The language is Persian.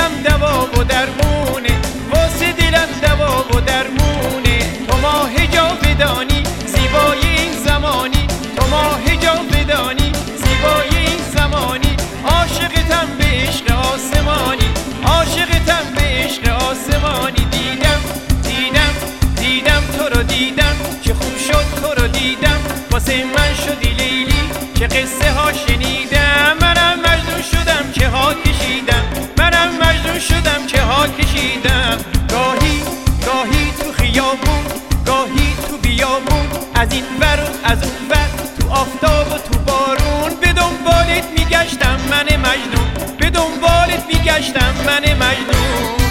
دلم دوا و درمونه، واسه دلم دوا و درمونه. تو ماه جاودانی زیبای این زمانی، تو ماه جاودانی زیبای این زمانی. عاشقتم به عشق آسمانی، عاشقتم به عشق آسمانی. دیدم دیدم دیدم تو رو دیدم، چه خوب شد تو رو دیدم، واسه من شدی لیلی چه قصه ها شنیدم. منم مجنون شدم که ها کشیدم، منم مجنون شدم که ها کشیدم. گاهی گاهی تو خیابون، گاهی تو بیابون، از این ور و از اون ور، تو آفتاب و تو بارون. به دنبالت میگشتم من مجنون، به دنبالت میگشتم من مجنون.